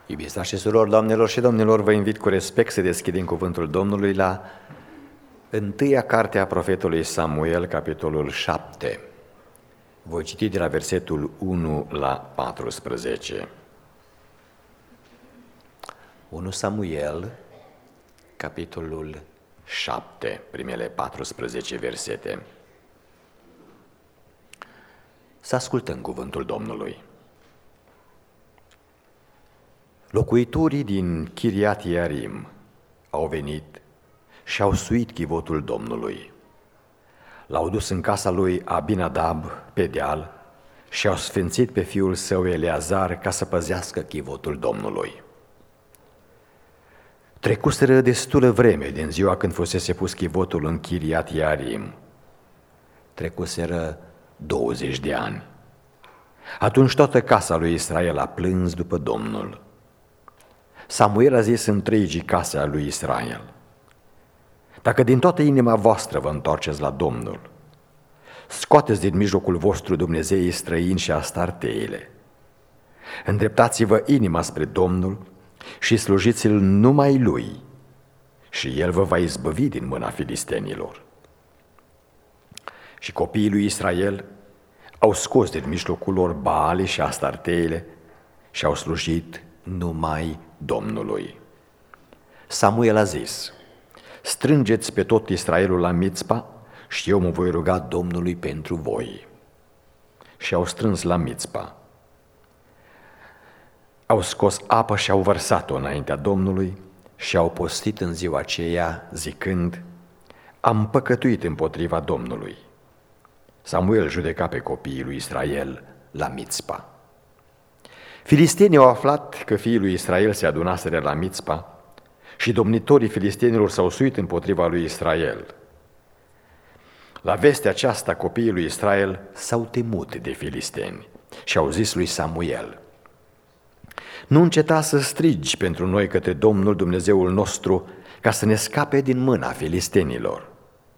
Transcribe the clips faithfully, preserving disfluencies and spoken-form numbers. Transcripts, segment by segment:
Iubiți frați și surori, doamnelor și domnilor, vă invit cu respect să deschidem cuvântul Domnului la întâia carte a profetului Samuel, capitolul șapte. Voi citi de la versetul unu la paisprezece. unu Samuel, capitolul șapte, primele paisprezece versete. Să ascultăm cuvântul Domnului. Locuitorii din Chiriat Iarim au venit și au suit chivotul Domnului. L-au dus în casa lui Abinadab pe deal și au sfințit pe fiul său Eleazar ca să păzească chivotul Domnului. Trecuseră destulă vreme din ziua când fusese pus chivotul în Chiriat Iarim. Trecuseră douăzeci de ani. Atunci toată casa lui Israel a plâns după Domnul. Samuel a zis întregii case a lui Israel: dacă din toată inima voastră vă întoarceți la Domnul, scoateți din mijlocul vostru dumnezeii străini și astarteile, îndreptați-vă inima spre Domnul și slujiți-L numai Lui, și El vă va izbăvi din mâna filistenilor. Și copiii lui Israel au scos din mijlocul lor Baale și astarteile și au slujit numai Domnului. Samuel a zis: strângeți pe tot Israelul la Mițpa și eu mă voi ruga Domnului pentru voi. Și au strâns la Mițpa. Au scos apă și au vărsat-o înaintea Domnului și au postit în ziua aceea, zicând: am păcătuit împotriva Domnului. Samuel judeca pe copiii lui Israel la Mițpa. Filistenii au aflat că fiii lui Israel se adunaseră la Mițpa și domnitorii filistenilor s-au suit împotriva lui Israel. La vestea aceasta, copiii lui Israel s-au temut de filisteni și au zis lui Samuel: nu înceta să strigi pentru noi către Domnul Dumnezeul nostru, ca să ne scape din mâna filistenilor.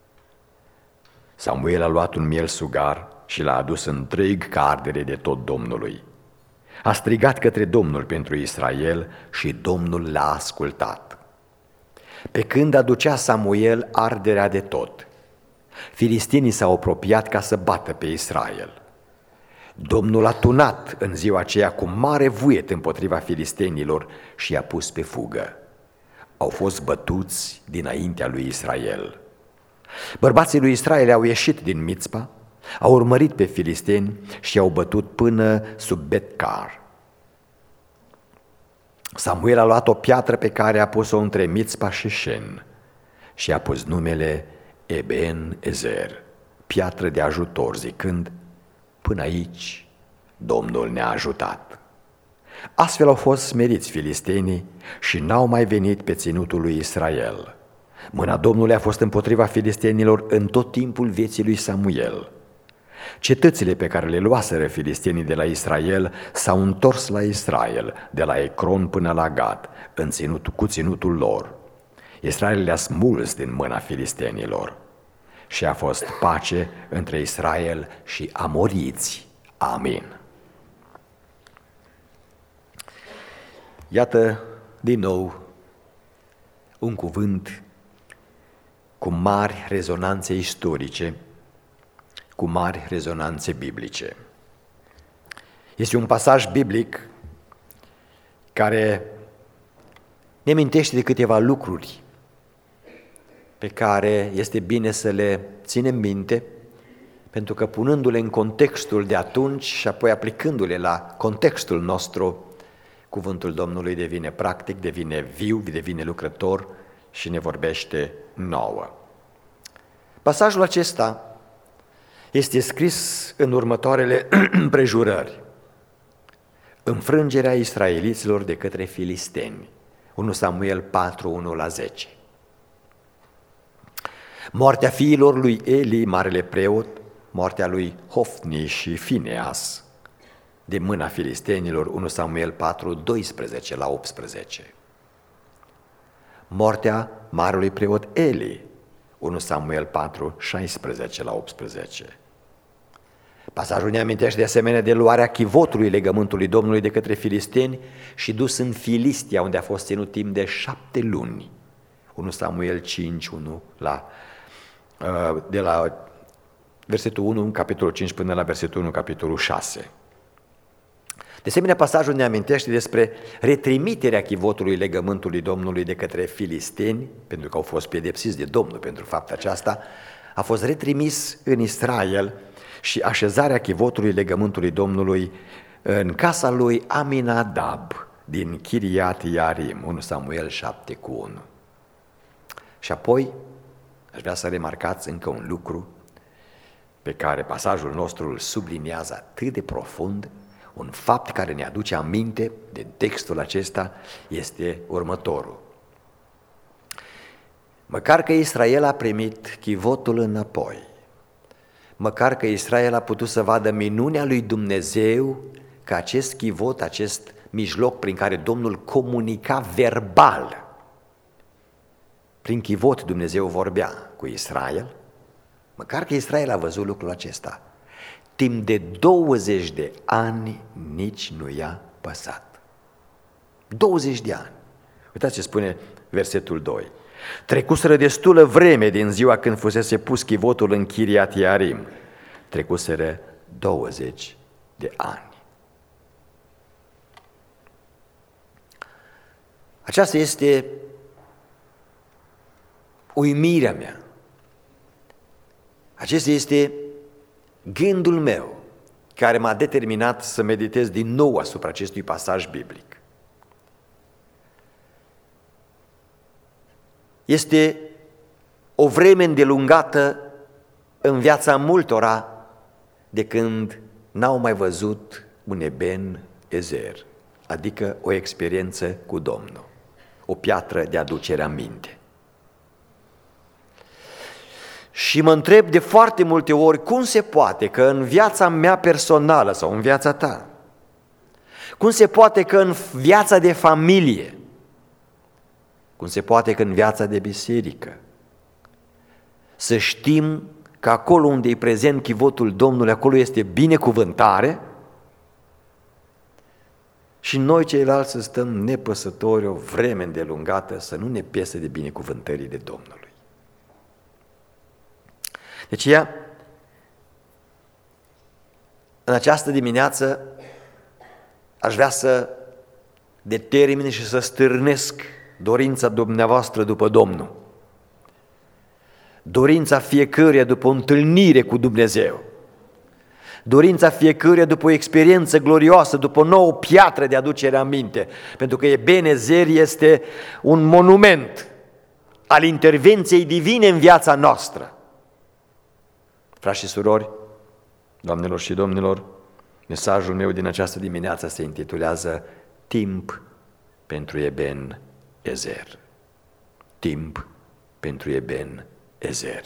Samuel a luat un miel sugar și l-a adus întreg ca ardere de tot Domnului. A strigat către Domnul pentru Israel și Domnul l-a ascultat. Pe când aducea Samuel arderea de tot, filistenii s-au apropiat ca să bată pe Israel. Domnul a tunat în ziua aceea cu mare vuiet împotriva filistenilor și i-a pus pe fugă. Au fost bătuți dinaintea lui Israel. Bărbații lui Israel au ieșit din Mițpa, au urmărit pe filisteni și i-au bătut până sub Bet-car. Samuel a luat o piatră pe care a pus-o între Mițpa și Șen și a pus numele Eben-Ezer, piatră de ajutor, zicând: până aici Domnul ne-a ajutat. Astfel au fost smeriți filistenii și n-au mai venit pe ținutul lui Israel. Mâna Domnului a fost împotriva filistenilor în tot timpul vieții lui Samuel. Cetățile pe care le luaseră filistenii de la Israel s-au întors la Israel, de la Ecron până la Gad, în ținut, cu ținutul lor. Israel le-a smuls din mâna filistenilor și a fost pace între Israel și amoriți. Amin. Iată din nou un cuvânt cu mari rezonanțe istorice, cu mari rezonanțe biblice. Este un pasaj biblic care ne amintește de câteva lucruri pe care este bine să le ținem minte, pentru că punându-le în contextul de atunci și apoi aplicându-le la contextul nostru, cuvântul Domnului devine practic, devine viu, devine lucrător și ne vorbește nouă. Pasajul acesta este scris în următoarele împrejurări: înfrângerea israeliților de către filisteni, unu Samuel patru, unu la zece. Moartea fiilor lui Eli, marele preot, moartea lui Hofni și Fineas de mâna filistenilor, unu Samuel patru, doisprezece la optsprezece. Moartea marelui preot Eli, unu Samuel patru, șaisprezece la optsprezece. Pasajul ne amintește de asemenea de luarea chivotului legământului Domnului de către filisteni și dus în Filistia, unde a fost ținut timp de șapte luni. unu Samuel cinci, unu la, de la versetul unu în capitolul cinci până la versetul unu în capitolul șase. De asemenea, pasajul ne amintește despre retrimiterea chivotului legământului Domnului de către filisteni, pentru că au fost pedepsiți de Domnul pentru fapta aceasta, a fost retrimis în Israel și așezarea chivotului legământului Domnului în casa lui Aminadab din Chiriat Iarim, unu Samuel șapte cu unu. Și apoi aș vrea să remarcați încă un lucru pe care pasajul nostru îl subliniază atât de profund. Un fapt care ne aduce aminte de textul acesta este următorul. Măcar că Israel a primit chivotul înapoi, măcar că Israel a putut să vadă minunea lui Dumnezeu, că acest chivot, acest mijloc prin care Domnul comunica verbal, prin chivot Dumnezeu vorbea cu Israel, măcar că Israel a văzut lucrul acesta, timp de douăzeci de ani nici nu i-a păsat. douăzeci de ani. Uitați ce spune versetul doi. Trecuseră destulă vreme din ziua când fusese pus chivotul în Chiriat Iarim. Trecuseră douăzeci de ani. Aceasta este uimirea mea. Acesta este gândul meu care m-a determinat să meditez din nou asupra acestui pasaj biblic. Este o vreme îndelungată în viața multora de când n-au mai văzut un Eben Ezer, adică o experiență cu Domnul, o piatră de aducere aminte. Și mă întreb de foarte multe ori cum se poate că în viața mea personală sau în viața ta, cum se poate că în viața de familie, cum se poate că în viața de biserică, să știm că acolo unde e prezent chivotul Domnului, acolo este binecuvântare și noi ceilalți să stăm nepăsători o vreme îndelungată să nu ne piese de binecuvântării de Domnului. Deci ea, în această dimineață, aș vrea să determin și să stârnesc dorința dumneavoastră după Domnul, dorința fiecăruia după o întâlnire cu Dumnezeu, dorința fiecăruia după o experiență glorioasă, după o nouă piatră de aducere aminte, pentru că Eben Ezer este un monument al intervenției divine în viața noastră. Frați și surori, doamnelor și domnilor, mesajul meu din această dimineață se intitulează Timp pentru Eben Ezer. Timp pentru Eben Ezer.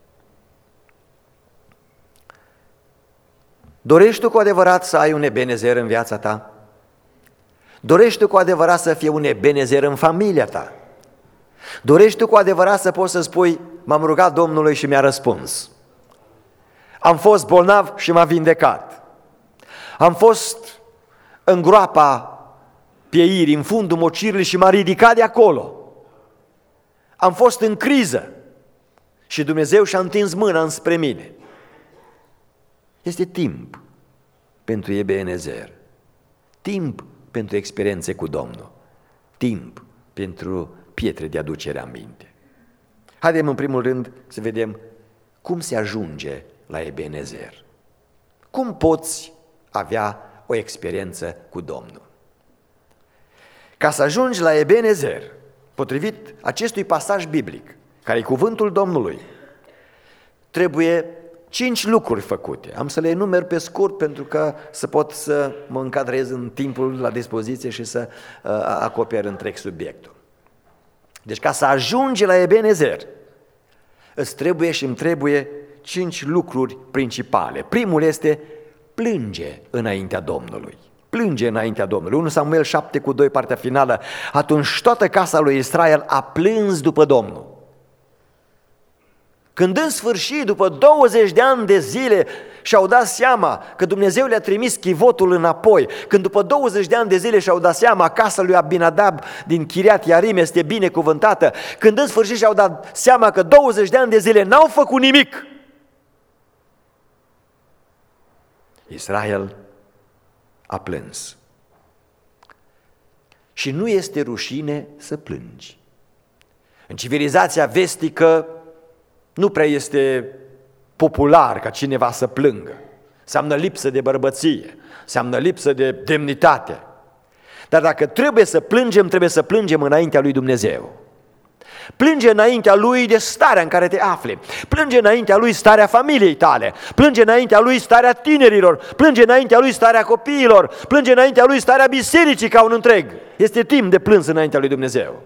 Dorești tu cu adevărat să ai un Eben Ezer în viața ta? Dorești tu cu adevărat să fie un Eben Ezer în familia ta? Dorești tu cu adevărat să poți să spui, m-am rugat Domnului și mi-a răspuns. Am fost bolnav și m-a vindecat. Am fost în groapa pieirii, în fundul mocirii și m-a ridicat de acolo. Am fost în criză și Dumnezeu și-a întins mâna înspre mine. Este timp pentru Eben Ezer, timp pentru experiențe cu Domnul, timp pentru pietre de aducere aminte. Haidem în primul rând să vedem cum se ajunge la Eben Ezer. Cum poți avea o experiență cu Domnul? Ca să ajungi la Eben Ezer, potrivit acestui pasaj biblic, care e cuvântul Domnului, trebuie cinci lucruri făcute. Am să le enumer pe scurt pentru că să pot să mă încadrez în timpul la dispoziție și să uh, acoper întreg subiectul. Deci ca să ajungi la Eben Ezer, îți trebuie și îmi trebuie cinci lucruri principale. Primul este plânge înaintea Domnului. Plânge înaintea Domnului. unu Samuel șapte cu doi, partea finală. Atunci toată casa lui Israel a plâns după Domnul. Când în sfârșit, după douăzeci de ani de zile, și-au dat seama că Dumnezeu le-a trimis chivotul înapoi, când după douăzeci de ani de zile și-au dat seama casa lui Abinadab din Chiriat Iarim este binecuvântată, când în sfârșit și-au dat seama că douăzeci de ani de zile n-au făcut nimic, Israel a plâns. Și nu este rușine să plângi. În civilizația vestică nu prea este popular ca cineva să plângă. Înseamnă lipsă de bărbăție, înseamnă lipsă de demnitate. Dar dacă trebuie să plângem, trebuie să plângem înaintea lui Dumnezeu. Plânge înaintea Lui de starea în care te afli, plânge înaintea Lui starea familiei tale, plânge înaintea Lui starea tinerilor, plânge înaintea Lui starea copiilor, plânge înaintea Lui starea bisericii ca un întreg. Este timp de plâns înaintea lui Dumnezeu.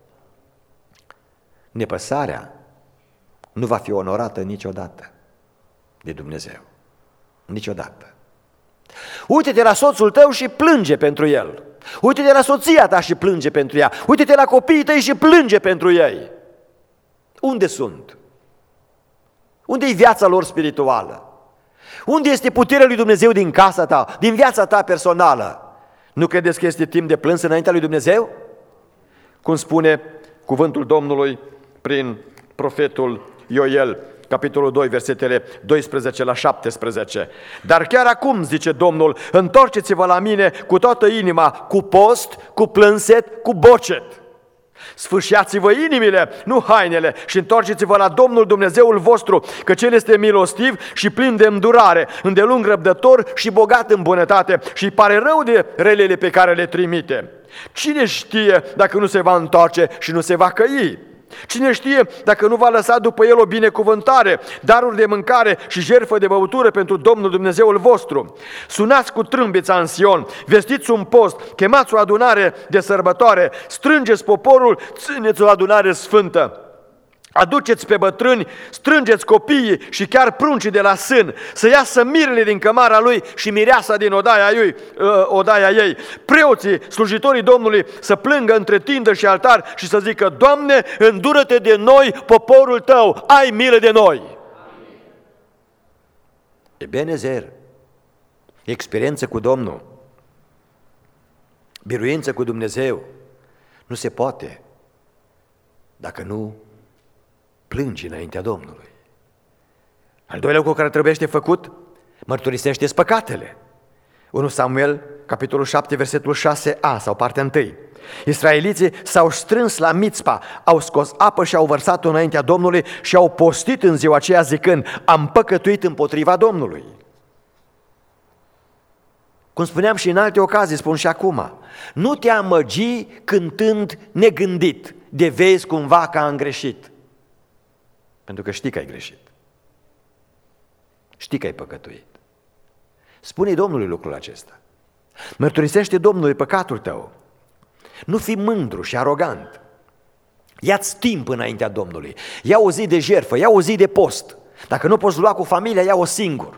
Nepăsarea nu va fi onorată niciodată de Dumnezeu. Niciodată. Uite-te la soțul tău și plânge pentru el. Uite-te la soția ta și plânge pentru ea. Uite-te la copiii tăi și plânge pentru ei. Unde sunt? Unde e viața lor spirituală? Unde este puterea lui Dumnezeu din casa ta, din viața ta personală? Nu credeți că este timp de plâns înaintea lui Dumnezeu? Cum spune cuvântul Domnului prin profetul Ioel, capitolul doi, versetele doisprezece la șaptesprezece. Dar chiar acum, zice Domnul, întorceți-vă la mine cu toată inima, cu post, cu plânset, cu bocet. Sfâșiați-vă inimile, nu hainele, și întorceți-vă la Domnul Dumnezeul vostru, că El este milostiv și plin de îndurare, îndelung răbdător și bogat în bunătate, și îi pare rău de relele pe care le trimite. Cine știe dacă nu se va întoarce și nu se va căi? Cine știe dacă nu va lăsa după el o binecuvântare, daruri de mâncare și jertfă de băutură pentru Domnul Dumnezeul vostru? Sunați cu trâmbița în Sion, vestiți un post, chemați o adunare de sărbătoare, strângeți poporul, țineți o adunare sfântă. Aduceți pe bătrâni, strângeți copiii și chiar pruncii de la sân, să iasă mirele din cămara lui și mireasa din odaia ei, odaia ei. Preoții, slujitorii Domnului, să plângă între tindă și altar și să zică: Doamne, îndură-te de noi, poporul tău, ai milă de noi. Amin. Ebenezer, experiență cu Domnul, biruință cu Dumnezeu, nu se poate dacă nu plângi înaintea Domnului. Al doilea lucru care trebuie făcut, mărturisește-ți păcatele. unu Samuel, capitolul șapte, versetul șase a sau partea întâi. Israeliții s-au strâns la Mițpa, au scos apă și au vărsat-o înaintea Domnului și au postit în ziua aceea zicând: am păcătuit împotriva Domnului. Cum spuneam și în alte ocazii, spun și acum, nu te amăgi cântând negândit, de vezi cumva că am greșit. Pentru că știi că ai greșit. Știi că ai păcătuit. Spune-i Domnului lucrul acesta. Mărturisește Domnului păcatul tău. Nu fi mândru și arogant. Ia-ți timp înaintea Domnului. Ia o zi de jertfă, ia o zi de post. Dacă nu poți lua cu familia, ia-o singur.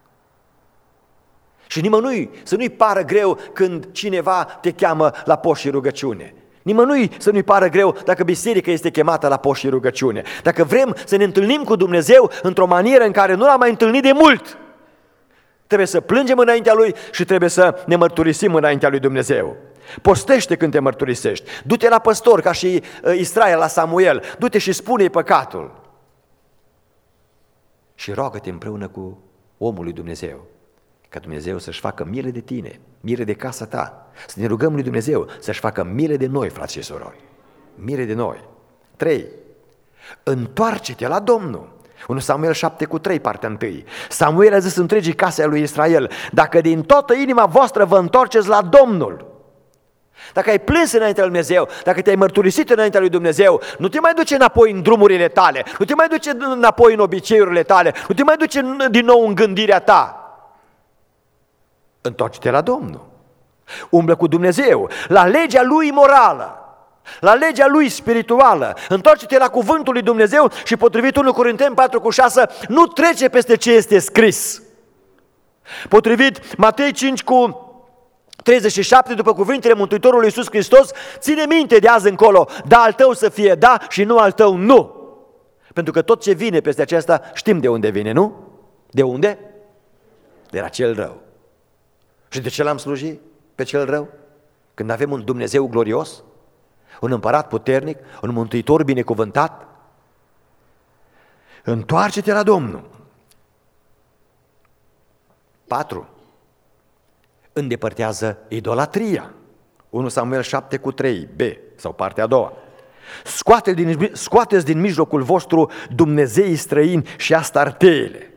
Și nimănui să nu-i pară greu când cineva te cheamă la post și rugăciune. Nimănui să nu-i pară greu dacă biserica este chemată la post și rugăciune. Dacă vrem să ne întâlnim cu Dumnezeu într-o manieră în care nu l-am mai întâlnit de mult, trebuie să plângem înaintea Lui și trebuie să ne mărturisim înaintea Lui Dumnezeu. Postește când te mărturisești. Du-te la păstor ca și Israel la Samuel. Du-te și spune-i păcatul. Și roagă-te împreună cu omul lui Dumnezeu, ca Dumnezeu să-și facă milă de tine, milă de casa ta. Să ne rugăm lui Dumnezeu să-și facă milă de noi, frați și surori. Milă de noi. trei. Întoarce-te la Domnul. unu Samuel șapte cu trei, partea întâi. Samuel a zis întregii case a lui Israel: dacă din toată inima voastră vă întoarceți la Domnul, dacă ai plâns înaintea lui Dumnezeu, dacă te-ai mărturisit înaintea lui Dumnezeu, nu te mai duce înapoi în drumurile tale, nu te mai duce înapoi în obiceiurile tale, nu te mai duce din nou în gândirea ta. Întoarce-te la Domnul. Umblă cu Dumnezeu, la legea Lui morală, la legea Lui spirituală. Întoarce-te la cuvântul lui Dumnezeu și, potrivit unu Corinteni patru cu șase, nu trece peste ce este scris. Potrivit Matei cinci cu treizeci și șapte, după cuvintele Mântuitorului Iisus Hristos, ține minte de azi încolo, da al tău să fie da și nu al tău nu. Pentru că tot ce vine peste acesta știm de unde vine, nu? De unde? De la cel rău. Și de ce l-am slujit pe cel rău? Când avem un Dumnezeu glorios, un împărat puternic, un mântuitor binecuvântat, întoarce-te la Domnul. patru. Îndepărtează idolatria. unu Samuel șapte cu trei, B, sau partea a doua. Scoate-ți din, scoateți din mijlocul vostru dumnezeii străini și astarteele.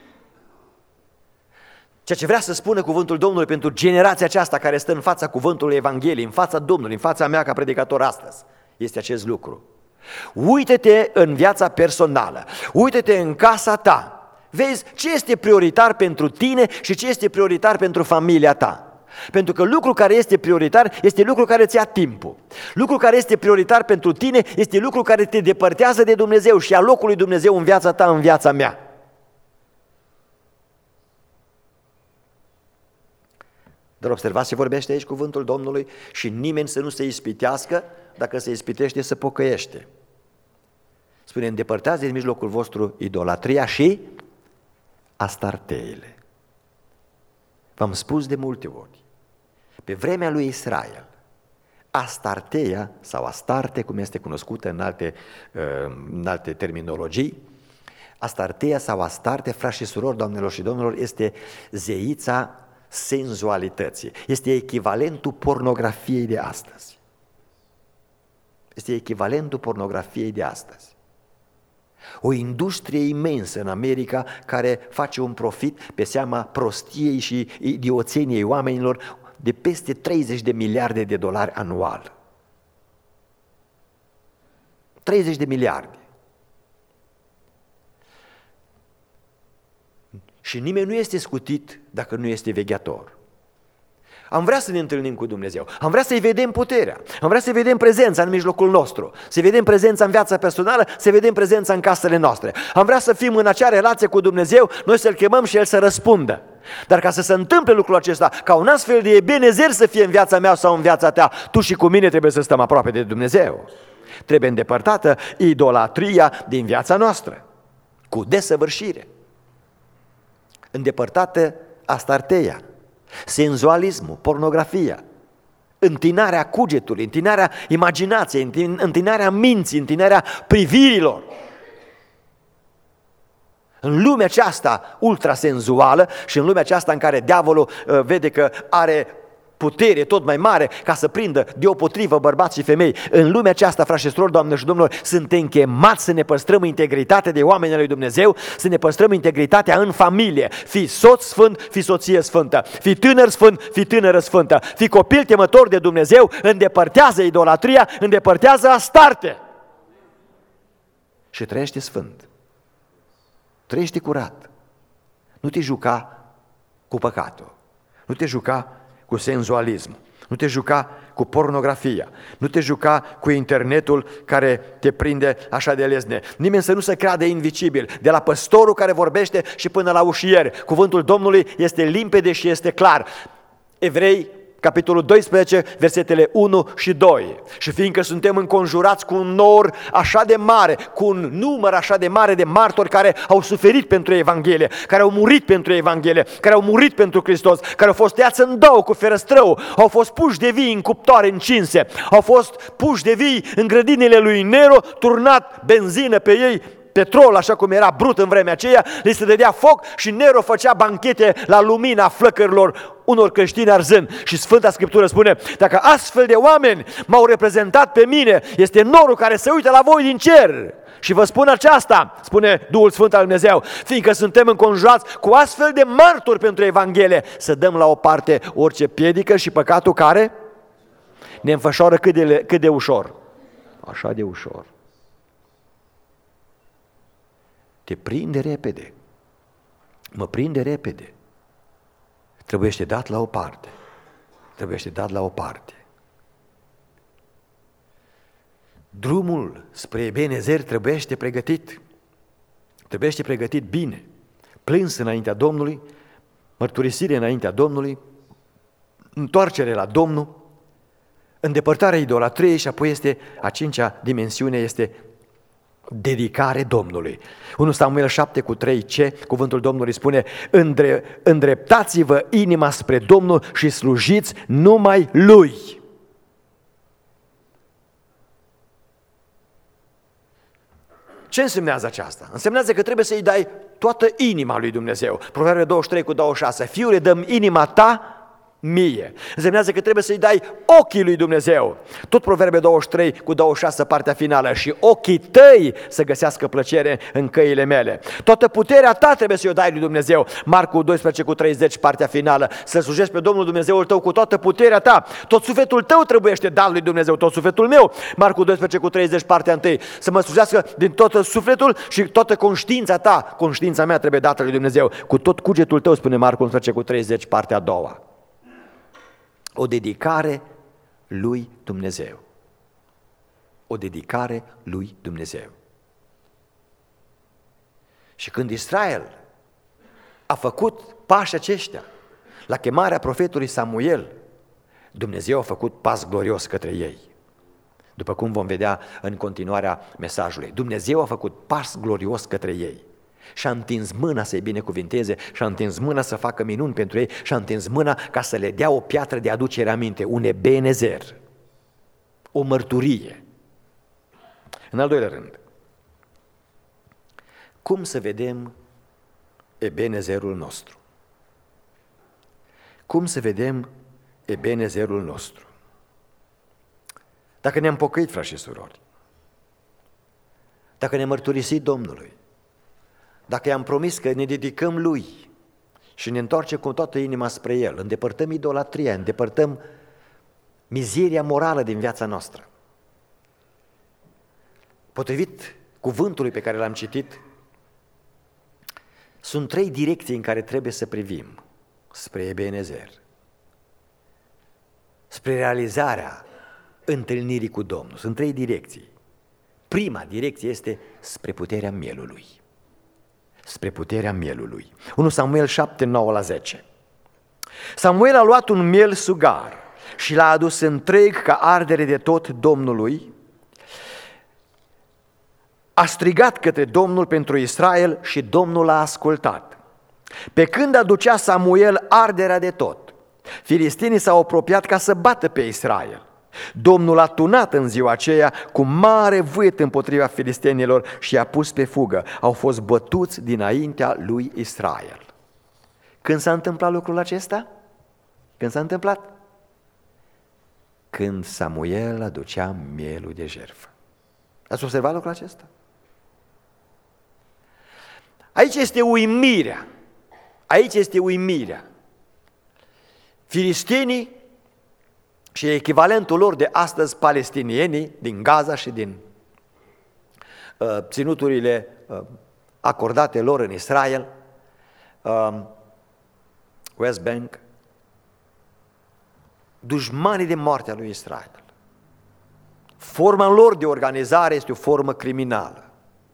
Ceea ce vrea să spună cuvântul Domnului pentru generația aceasta care stă în fața cuvântului Evangheliei, în fața Domnului, în fața mea ca predicator astăzi, este acest lucru. Uită-te în viața personală, uită-te în casa ta, vezi ce este prioritar pentru tine și ce este prioritar pentru familia ta. Pentru că lucrul care este prioritar este lucrul care îți ia timpul. Lucrul care este prioritar pentru tine este lucrul care te depărtează de Dumnezeu și a locului Dumnezeu în viața ta, în viața mea. Dar observați ce vorbește aici cuvântul Domnului și nimeni să nu se ispitească, dacă se ispitește să pocăiește. Spune, îndepărtați din mijlocul vostru idolatria și astarteile. V-am spus de multe ori, pe vremea lui Israel, astarteia sau astarte, cum este cunoscută în alte, în alte terminologii, astarteia sau astarte, frați și surori, doamnelor și domnilor, este zeița senzualității. Este echivalentul pornografiei de astăzi. Este echivalentul pornografiei de astăzi. O industrie imensă în America care face un profit pe seama prostiei și idioțeniei oamenilor de peste treizeci de miliarde de dolari anual. treizeci de miliarde. Și nimeni nu este scutit dacă nu este vegheator. Am vrea să ne întâlnim cu Dumnezeu, am vrea să-i vedem puterea, am vrea să vedem prezența în mijlocul nostru, să vedem prezența în viața personală, să vedem prezența în casele noastre. Am vrea să fim în acea relație cu Dumnezeu, noi să-L chemăm și El să răspundă. Dar ca să se întâmple lucrul acesta, ca un astfel de Ebenezer să fie în viața mea sau în viața ta, tu și cu mine trebuie să stăm aproape de Dumnezeu. Trebuie îndepărtată idolatria din viața noastră, cu desăvârșire. Îndepărtată astarteia, senzualismul, pornografia, întinarea cugetului, întinarea imaginației, întinarea minții, întinarea privirilor. În lumea aceasta ultrasenzuală și în lumea aceasta în care diavolul uh, vede că are putere tot mai mare ca să prindă deopotrivă bărbați și femei, în lumea aceasta, frați și surori, doamne și domnilor, suntem chemați să ne păstrăm integritatea de oameni al lui Dumnezeu, să ne păstrăm integritatea în familie. Fii soț sfânt, fii soție sfântă, fii tânăr sfânt, fii tânără sfântă, fii copil temător de Dumnezeu, îndepărtează idolatria, îndepărtează astarte și trăiește sfânt. Trăiește curat. Nu te juca cu păcatul. Nu te juca cu senzualism. Nu te juca cu pornografia. Nu te juca cu internetul care te prinde așa de lezne. Nimeni să nu se creadă invicibil. De la păstorul care vorbește și până la ușier. Cuvântul Domnului este limpede și este clar. Evrei, capitolul doisprezece, versetele unu și doi. Și fiindcă suntem înconjurați cu un nor așa de mare, cu un număr așa de mare de martori care au suferit pentru Evanghelie, care au murit pentru Evanghelie, care au murit pentru Hristos, care au fost tăiați în două cu ferăstrău, au fost puși de vii în cuptoare încinse, au fost puși de vii în grădinile lui Nero, turnat benzină pe ei, petrol, așa cum era brut în vremea aceea, li se dădea foc și Nero făcea banchete la lumina flăcărilor unor creștini arzând. Și Sfânta Scriptură spune, dacă astfel de oameni m-au reprezentat pe mine, este norul care se uită la voi din cer. Și vă spun aceasta, spune Duhul Sfânt al Dumnezeu, fiindcă suntem înconjurați cu astfel de martori pentru Evanghelie, să dăm la o parte orice piedică și păcatul care ne înfășoară cât de, cât de ușor. Așa de ușor. Te prinde repede, mă prinde repede, trebuiește dat la o parte, trebuiește dat la o parte. Drumul spre Ebenezer trebuiește pregătit, trebuiește pregătit bine, plâns înaintea Domnului, mărturisire înaintea Domnului, întoarcere la Domnul, îndepărtarea idolatriei și apoi este a cincea dimensiune, este Dedicare Domnului. unu Samuel șapte cu trei ce cuvântul Domnului spune: Îndre, îndreptați-vă inima spre Domnul și slujiți numai Lui. Ce însemnează aceasta? Însemnează că trebuie să-i dai toată inima lui Dumnezeu. Proverbe douăzeci și trei cu douăzeci și șase. Fiule, dă-mi inima ta mie. Însemnează că trebuie să-i dai ochii lui Dumnezeu. Tot Proverbe douăzeci și trei cu douăzeci și șase, partea finală. Și ochii tăi să găsească plăcere în căile mele. Toată puterea ta trebuie să-i o dai lui Dumnezeu. Marcu doisprezece cu treizeci, partea finală. Să slujești pe Domnul Dumnezeul tău cu toată puterea ta. Tot sufletul tău trebuiește dat lui Dumnezeu, tot sufletul meu. Marcu doisprezece cu treizeci, partea întâi. Să mă slujească din tot sufletul și toată conștiința ta. Conștiința mea trebuie dată lui Dumnezeu. Cu tot cugetul tău, spune Marcu unsprezece cu treizeci, partea a doua. O dedicare lui Dumnezeu. O dedicare lui Dumnezeu. Și când Israel a făcut pașii aceștia, la chemarea profetului Samuel, Dumnezeu a făcut pas glorios către ei. După cum vom vedea în continuarea mesajului, Dumnezeu a făcut pas glorios către ei. Și-a întins mâna să-i binecuvinteze, și-a întins mâna să facă minuni pentru ei, și-a întins mâna ca să le dea o piatră de aducere aminte, un Ebenezer, o mărturie. În al doilea rând, cum să vedem Ebenezerul nostru? Cum să vedem Ebenezerul nostru? Dacă ne-am pocăit, frați și surori, dacă ne-am mărturisit Domnului, dacă i-am promis că ne dedicăm Lui și ne întoarcem cu toată inima spre El, îndepărtăm idolatria, îndepărtăm mizeria morală din viața noastră. Potrivit cuvântului pe care l-am citit, sunt trei direcții în care trebuie să privim spre Ebenezer, spre realizarea întâlnirii cu Domnul. Sunt trei direcții. Prima direcție este spre puterea mielului. Spre puterea mielului. unu Samuel șapte, nouă la zece. Samuel a luat un miel sugar și l-a adus întreg ca ardere de tot Domnului. A strigat către Domnul pentru Israel și Domnul l-a ascultat. Pe când aducea Samuel arderea de tot, filistenii s-au apropiat ca să bată pe Israel. Domnul a tunat în ziua aceea cu mare vânt împotriva filistenilor și i-a pus pe fugă. Au fost bătuți dinaintea lui Israel. Când s-a întâmplat lucrul acesta? Când s-a întâmplat? Când Samuel aducea mielul de jertfă. Ați observat lucrul acesta? Aici este uimirea. Aici este uimirea. Filistenii și echivalentul lor de astăzi, palestinienii din Gaza și din uh, ținuturile uh, acordate lor în Israel, uh, West Bank, dușmanii de moarte a lui Israel. Forma lor de organizare este o formă criminală.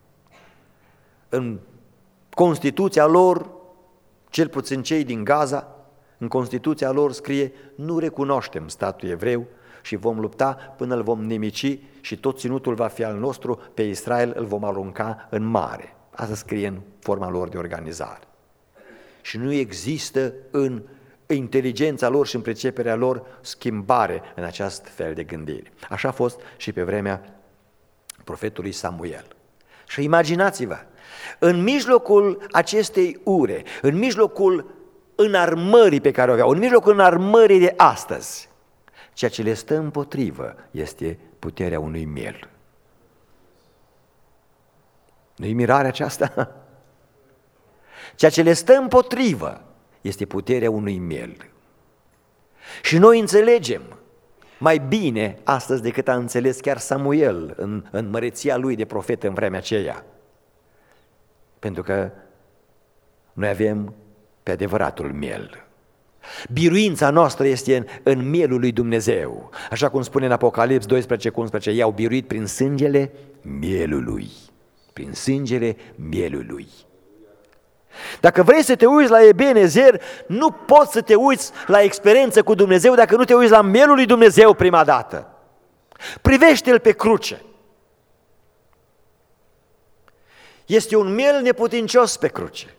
În Constituția lor, cel puțin cei din Gaza, în Constituția lor scrie: nu recunoaștem statul evreu și vom lupta până îl vom nimici și tot ținutul va fi al nostru, pe Israel îl vom arunca în mare. Asta scrie în forma lor de organizare. Și nu există în inteligența lor și în priceperea lor schimbare în acest fel de gândire. Așa a fost și pe vremea profetului Samuel. Și imaginați-vă, în mijlocul acestei ure, în mijlocul înarmării pe care o aveau, în mijlocul înarmării de astăzi, ceea ce le stă împotrivă este puterea unui miel. Nu-i mirarea aceasta? Ceea ce le stă împotrivă este puterea unui miel. Și noi înțelegem mai bine astăzi decât a înțeles chiar Samuel în, în măreția lui de profet în vremea aceea. Pentru că noi avem pe adevăratul miel. Biruința noastră este în, în mielul lui Dumnezeu. Așa cum spune în Apocalips doisprezece cu unsprezece, i-au biruit prin sângele mielului. Prin sângele mielului. Dacă vrei să te uiți la Ebenezer, nu poți să te uiți la experiență cu Dumnezeu dacă nu te uiți la mielul lui Dumnezeu prima dată. Privește-L pe cruce. Este un miel neputincios pe cruce.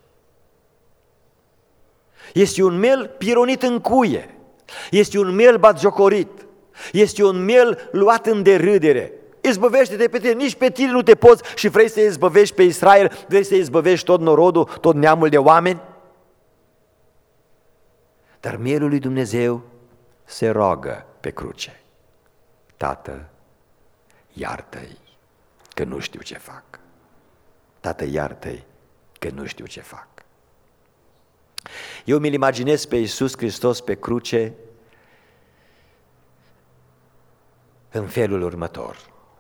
Este un miel pironit în cuie. Este un miel batjocorit. Este un miel luat în derâdere. Izbăvește-te pe tine, nici pe tine nu te poți și vrei să izbăvești pe Israel, vrei să izbăvești tot norodul, tot neamul de oameni. Dar mielul lui Dumnezeu se roagă pe cruce. Tată, iartă-i că nu știu ce fac. Tată, iartă-i că nu știu ce fac. Eu mi-l imaginez pe Iisus Hristos pe cruce în felul următor,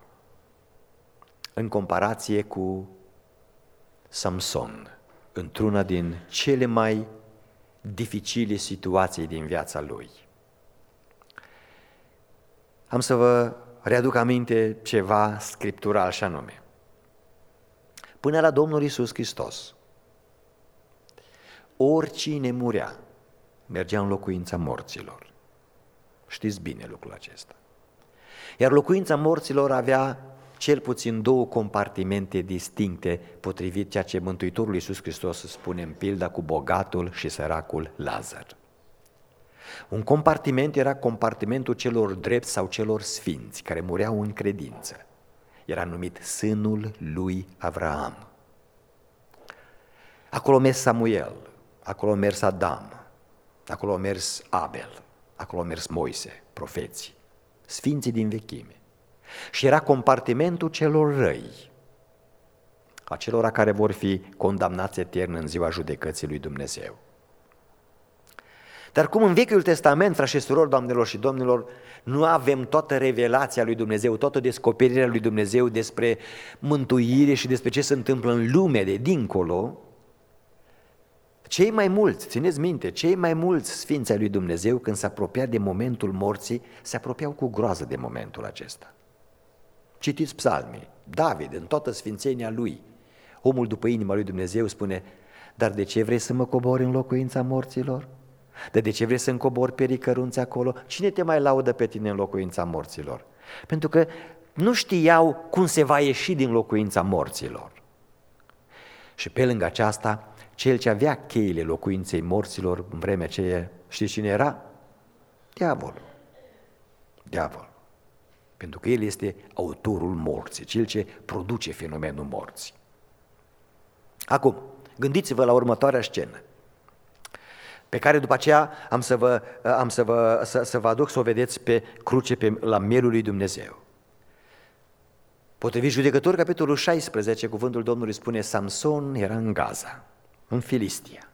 în comparație cu Samson, într-una din cele mai dificile situații din viața lui. Am să vă readuc aminte ceva scriptural și anume. Până la Domnul Iisus Hristos, oricine murea, mergea în locuința morților. Știți bine lucrul acesta. Iar locuința morților avea cel puțin două compartimente distincte, potrivit ceea ce Mântuitorul Iisus Hristos spune în pilda cu bogatul și săracul Lazar. Un compartiment era compartimentul celor drepți sau celor sfinți, care mureau în credință. Era numit sânul lui Avraam. Acolo a mers Samuel, acolo a mers Adam, acolo a mers Abel, acolo a mers Moise, profeții, sfinții din vechime. Și era compartimentul celor răi, acelora care vor fi condamnați etern în ziua judecății lui Dumnezeu. Dar cum în Vechiul Testament, frați și surori, doamnelor și domnilor, nu avem toată revelația lui Dumnezeu, toată descoperirea lui Dumnezeu despre mântuire și despre ce se întâmplă în lume de dincolo, cei mai mulți, țineți minte, cei mai mulți sfinți ai lui Dumnezeu, când se apropia de momentul morții, se apropiau cu groază de momentul acesta. Citiți psalmii, David, în toată sfințenia lui, omul după inima lui Dumnezeu spune: dar de ce vrei să mă cobori în locuința morților? Dar de ce vrei să-mi cobori pericărunți acolo? Cine te mai laudă pe tine în locuința morților? Pentru că nu știau cum se va ieși din locuința morților. Și pe lângă aceasta, cel ce avea cheile locuinței morților în vremea aceea, știți cine era? Diavolul. Diavolul. Pentru că el este autorul morții, cel ce produce fenomenul morții. Acum, gândiți-vă la următoarea scenă, pe care după aceea am să vă, am să vă, să, să vă aduc să o vedeți pe cruce, pe, la mielul lui Dumnezeu. Potrivit Judecători, capitolul șaisprezece, cuvântul Domnului spune: Samson era în Gaza, în Filistia,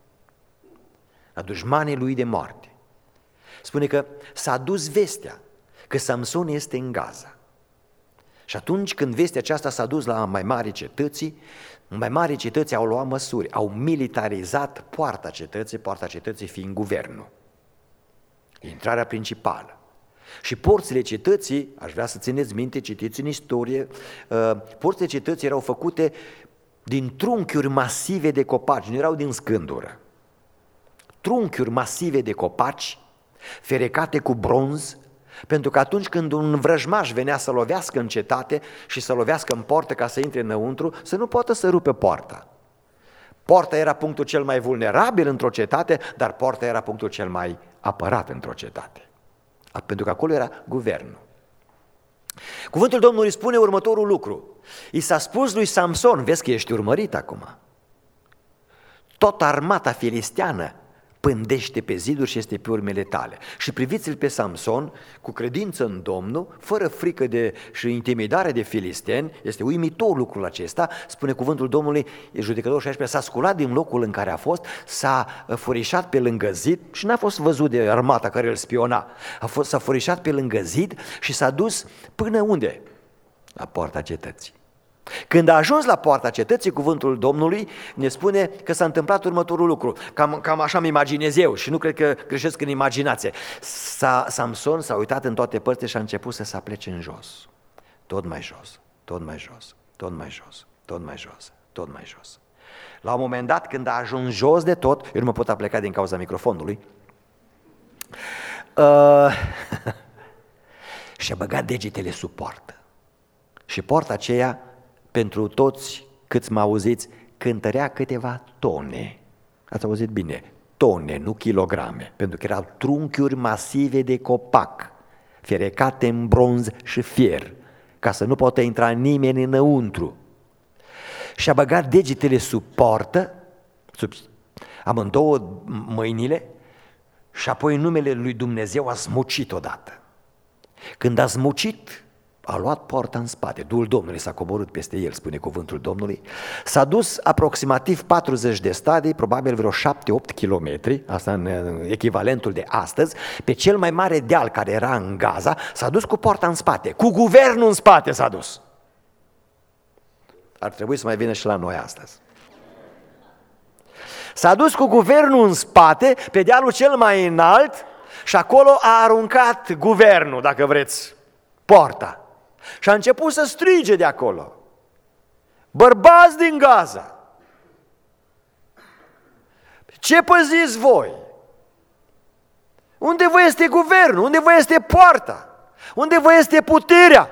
la dușmanii lui de moarte. Spune că s-a dus vestea că Samson este în Gaza. Și atunci când vestea aceasta s-a dus la mai mari cetății, mai mari cetăți au luat măsuri, au militarizat poarta cetății, poarta cetății fiind guvernul, intrarea principală. Și porțile cetății, aș vrea să țineți minte, citiți în istorie, porțile cetății erau făcute din trunchiuri masive de copaci, nu erau din scândură. Trunchiuri masive de copaci, ferecate cu bronz, pentru că atunci când un vrăjmaș venea să lovească în cetate și să lovească în poartă ca să intre înăuntru, să nu poată să rupe poarta. Poarta era punctul cel mai vulnerabil într-o cetate, dar poarta era punctul cel mai apărat într-o cetate, pentru că acolo era guvernul. Cuvântul Domnului spune următorul lucru: i s-a spus lui Samson, vezi că ești urmărit acum, tot armata filisteană pândește pe ziduri și este pe urmele tale. Și priviți-l pe Samson cu credință în Domnul, fără frică de, și intimidare de filisteni. Este uimitor lucrul acesta. Spune cuvântul Domnului, Judecătorul șaisprezece, s-a sculat din locul în care a fost, s-a furișat pe lângă zid și n-a fost văzut de armata care îl spiona. A fost, s-a furișat pe lângă zid și s-a dus până unde? La poarta cetății. Când a ajuns la poarta cetății, cuvântul Domnului ne spune că s-a întâmplat următorul lucru. Cam, cam așa îmi imaginez eu și nu cred că greșesc în imaginație. S-a, Samson s-a uitat în toate părțile și a început să se aplece în jos. Tot mai jos, tot mai jos, tot mai jos, tot mai jos, tot mai jos. La un moment dat, când a ajuns jos de tot, eu nu mă pot apleca din cauza microfonului, uh, și-a băgat degetele sub poartă. Și poarta aceea, pentru toți câți mă auziți, cântărea câteva tone. Ați auzit bine, tone, nu kilograme, pentru că erau trunchiuri masive de copac, ferecate în bronz și fier, ca să nu poată intra nimeni înăuntru. Și-a băgat degetele sub poartă, sub amândouă mâinile, și apoi în numele lui Dumnezeu a smucit odată. Când a smucit, a luat poarta în spate, Duhul Domnului s-a coborât peste el, spune cuvântul Domnului, s-a dus aproximativ patruzeci de stadii, probabil vreo șapte-opt kilometri, asta în echivalentul de astăzi, pe cel mai mare deal care era în Gaza, s-a dus cu poarta în spate, cu guvernul în spate s-a dus. Ar trebui să mai vină și la noi astăzi. S-a dus cu guvernul în spate, pe dealul cel mai înalt, și acolo a aruncat guvernul, dacă vreți, poarta. Și a început să strige de acolo: bărbați din Gaza, ce păziți voi? Unde vă este guvernul? Unde vă este poarta? Unde vă este puterea?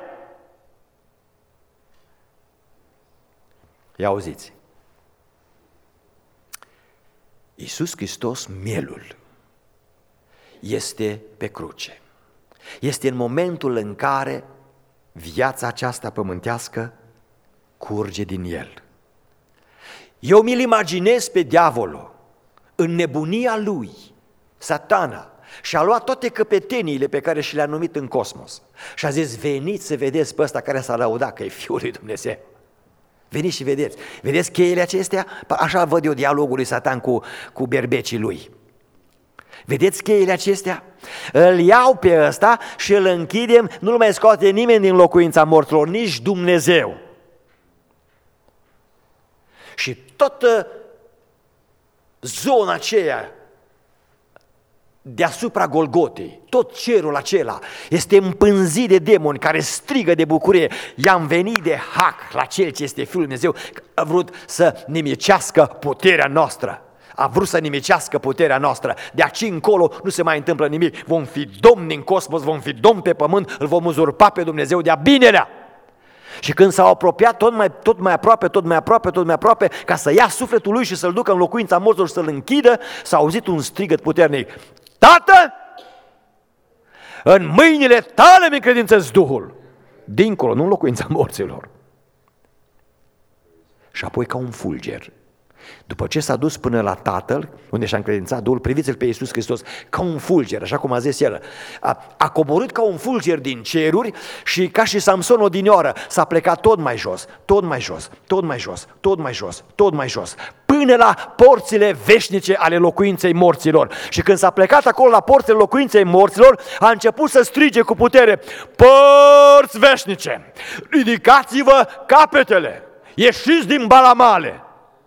Ia auziți, Iisus Hristos, mielul, este pe cruce. Este în momentul în care viața aceasta pământească curge din el. Eu mi-l imaginez pe diavolul, în nebunia lui, Satana, și-a luat toate căpeteniile pe care și le-a numit în cosmos și a zis: veniți să vedeți pe ăsta care s-a lăudat că e Fiul lui Dumnezeu. Veniți și vedeți. Vedeți cheile acestea? Așa văd eu dialogul lui Satan cu, cu berbecii lui. Vedeți cheile acestea? Îl iau pe ăsta și îl închidem, nu-l mai scoate nimeni din locuința morților, nici Dumnezeu. Și toată zona aceea deasupra Golgotei, tot cerul acela este împânzit de demoni care strigă de bucurie: i-am venit de hac la Cel ce este Fiul lui Dumnezeu, a vrut să nimicească puterea noastră. A vrut să nimicească puterea noastră. De aici încolo nu se mai întâmplă nimic. Vom fi domni în cosmos, vom fi domni pe pământ, îl vom uzurpa pe Dumnezeu de-a binelea. Și când s-au apropiat tot mai, tot mai aproape, tot mai aproape, tot mai aproape, ca să ia sufletul lui și să-l ducă în locuința morților și să-l închidă, s-a auzit un strigăt puternic: Tată, în mâinile tale mi încredințez Duhul. Dincolo, nu în locuința morților. Și apoi, ca un fulger, după ce s-a dus până la Tatăl, unde și-a încredințat Duhul, priviți-l pe Iisus Hristos, ca un fulger, așa cum a zis el, a, a coborât ca un fulger din ceruri și ca și Samson odinioară s-a plecat tot mai jos, tot mai jos, tot mai jos, tot mai jos, tot mai jos, până la porțile veșnice ale locuinței morților. Și când s-a plecat acolo la porțile locuinței morților, a început să strige cu putere: părți veșnice, ridicați-vă capetele, ieșiți din balamale.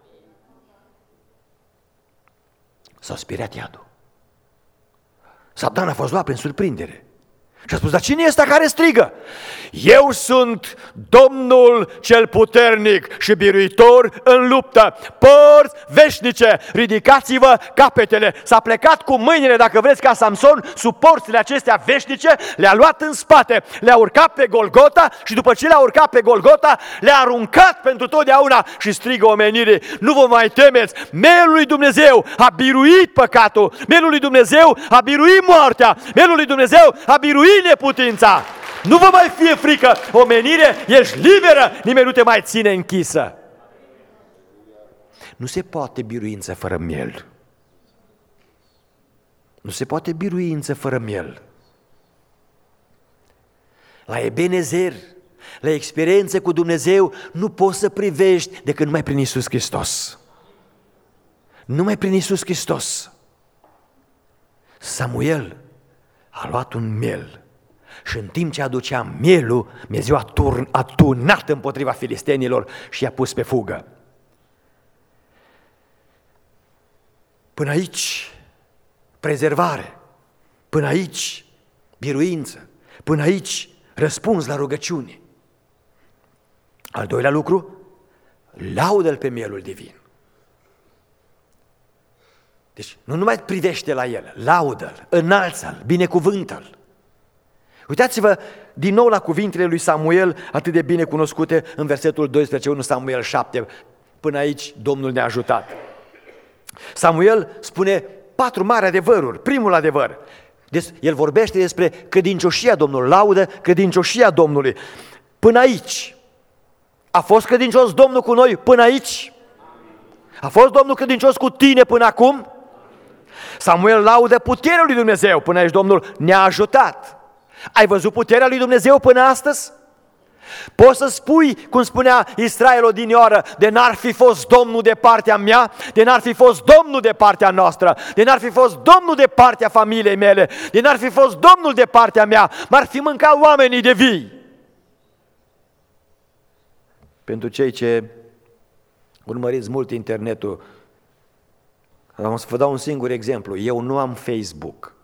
S-a speriat iadul. Satan a fost luat prin surprindere și a spus: dar cine este care strigă? Eu sunt Domnul cel puternic și biruitor în luptă. Părți veșnice, ridicați-vă capetele. S-a plecat cu mâinile, dacă vreți, ca Samson, sub porțile acestea veșnice, le-a luat în spate, le-a urcat pe Golgota și după ce le-a urcat pe Golgota, le-a aruncat pentru totdeauna și strigă omenire: nu vă mai temeți, mielul lui Dumnezeu a biruit păcatul, mielul lui Dumnezeu a biruit moartea, mielul lui Dumnezeu a biruit neputința. Nu vă mai fie frică, omenire, ești liberă, nimeni nu te mai ține închisă. Nu se poate biruință fără miel. Nu se poate biruință fără miel. La Ebenezer, la experiență cu Dumnezeu, nu poți să privești decât numai prin Iisus Hristos. Numai prin Iisus Hristos. Samuel a luat un miel și în timp ce aducea mielul, Dumnezeu a, turn, a turnat împotriva filistenilor și i-a pus pe fugă. Până aici prezervare, până aici biruință, până aici răspuns la rugăciune. Al doilea lucru, laudă-L pe mielul divin. Deci nu numai privește la el, laudă-L, înalță-L, binecuvântă-L. Uitați-vă din nou la cuvintele lui Samuel, atât de bine cunoscute în versetul doisprezece, unu Samuel șapte. Până aici Domnul ne-a ajutat. Samuel spune patru mari adevăruri. Primul adevăr, el vorbește despre credincioșia Domnului, laudă credincioșia Domnului. Până aici, a fost credincios Domnul cu noi până aici? A fost Domnul credincios cu tine până acum? Samuel laudă puterea lui Dumnezeu. Până aici Domnul ne-a ajutat. Ai văzut puterea lui Dumnezeu până astăzi? Poți să spui, cum spunea Israel odinioară, de n-ar fi fost Domnul de partea mea, de n-ar fi fost Domnul de partea noastră, de n-ar fi fost Domnul de partea familiei mele, de n-ar fi fost Domnul de partea mea, m-ar fi mâncat oamenii de vii. Pentru cei ce urmăriți mult internetul, am să vă dau un singur exemplu. Eu nu am Facebook.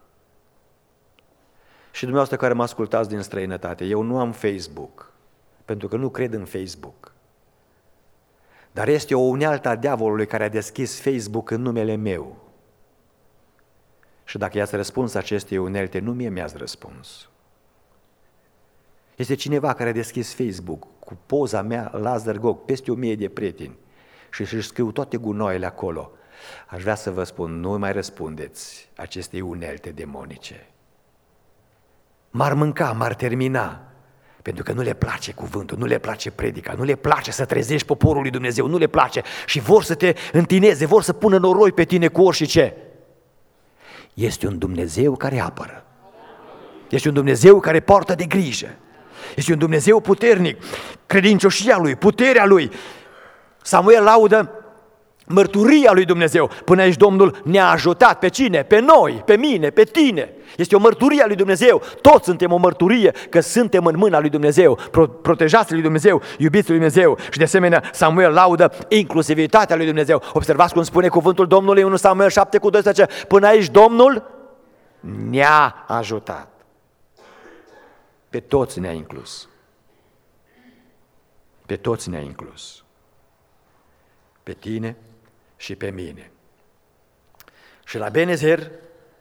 Și dumneavoastră care mă ascultați din străinătate, eu nu am Facebook, pentru că nu cred în Facebook. Dar este o unealtă a diavolului care a deschis Facebook în numele meu. Și dacă i-ați răspuns acestei unelte, nu mie mi-ați răspuns. Este cineva care a deschis Facebook cu poza mea, Lazar Gog, peste o mie de prieteni și își scriu toate gunoaiele acolo. Aș vrea să vă spun, nu mai răspundeți acestei unelte demonice. M-ar mânca, m-ar termina, pentru că nu le place cuvântul, nu le place predica, nu le place să trezești poporul lui Dumnezeu, nu le place și vor să te întineze, vor să pună noroi pe tine cu orice. Este un Dumnezeu care apără, este un Dumnezeu care poartă de grijă, este un Dumnezeu puternic, credincioșia Lui, puterea Lui. Samuel laudă mărturia lui Dumnezeu. Până aici Domnul ne-a ajutat. Pe cine? Pe noi, pe mine, pe tine. Este o mărturie a lui Dumnezeu. Toți suntem o mărturie că suntem în mâna lui Dumnezeu, protejați lui Dumnezeu, iubiți lui Dumnezeu. Și de asemenea Samuel laudă inclusivitatea lui Dumnezeu. Observați cum spune cuvântul Domnului în unu Samuel șapte cu doisprezece. Până aici Domnul ne-a ajutat. Pe toți ne-a inclus. Pe toți ne-a inclus. Pe tine și pe mine. Și la Ebenezer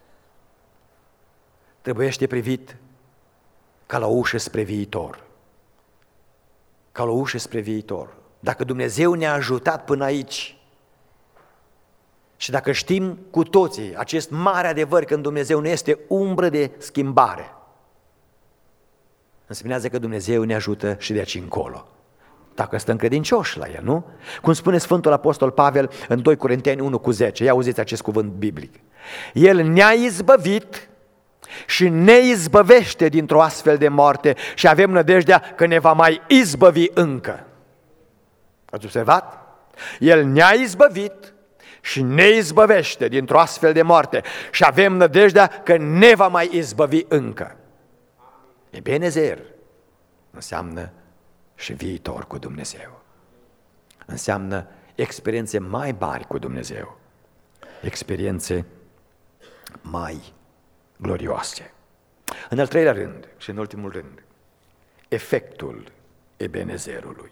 trebuiește privit ca la o ușă spre viitor. Ca la o ușă spre viitor. Dacă Dumnezeu ne-a ajutat până aici și dacă știm cu toții acest mare adevăr că în Dumnezeu nu este umbră de schimbare, înseamnă că Dumnezeu ne ajută și de aici încolo. Dacă stăm credincioși la El, nu? Cum spune Sfântul Apostol Pavel în doi Corinteni unu cu zece, ia auziți acest cuvânt biblic. El ne-a izbăvit și ne izbăvește dintr-o astfel de moarte și avem nădejdea că ne va mai izbăvi încă. Ați observat? El ne-a izbăvit și ne izbăvește dintr-o astfel de moarte și avem nădejdea că ne va mai izbăvi încă. Ebenezer înseamnă și viitor cu Dumnezeu. Înseamnă experiențe mai mari cu Dumnezeu, experiențe mai glorioase. În al treilea rând și în ultimul rând, efectul Ebenezerului.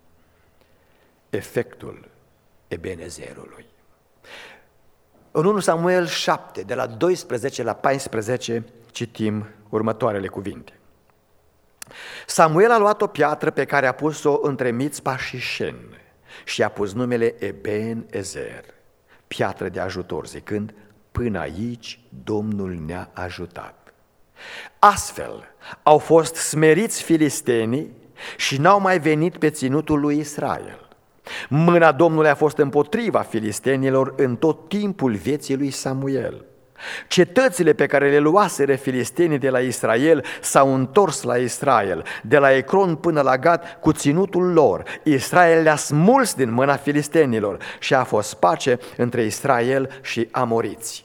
Efectul Ebenezerului. În unu Samuel șapte, de la doisprezece la paisprezece, citim următoarele cuvinte. Samuel a luat o piatră pe care a pus-o între Mițpa și Șen și a pus numele Eben-Ezer, piatră de ajutor, zicând, până aici Domnul ne-a ajutat. Astfel au fost smeriți filistenii și n-au mai venit pe ținutul lui Israel. Mâna Domnului a fost împotriva filistenilor în tot timpul vieții lui Samuel. Cetățile pe care le luaseră filistenii de la Israel s-au întors la Israel, de la Ecron până la Gat cu ținutul lor. Israel le-a smuls din mâna filistenilor și a fost pace între Israel și amoriți.